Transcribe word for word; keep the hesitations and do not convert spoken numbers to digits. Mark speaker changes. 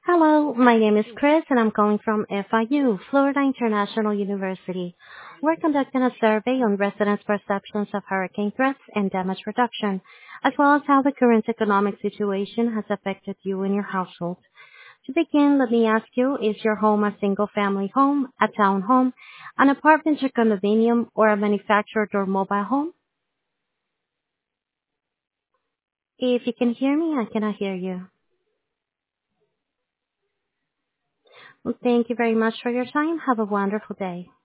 Speaker 1: Hello, my name is Chris and I'm calling from F I U, Florida International University. We're conducting a survey on residents' perceptions of hurricane threats and damage reduction, as well as how the current economic situation has affected you and your household. To begin, let me ask you, is your home a single-family home, a townhome, an apartment or condominium, or a manufactured or mobile home? If you can hear me, I cannot hear you. Well, thank you very much for your time. Have a wonderful day.